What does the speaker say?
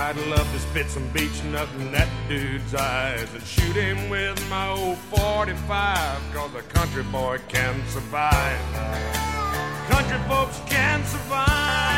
I'd love to spit some beach nut in that dude's eyes and shoot him with my old 45, 'cause a country boy can survive. Country folks can survive.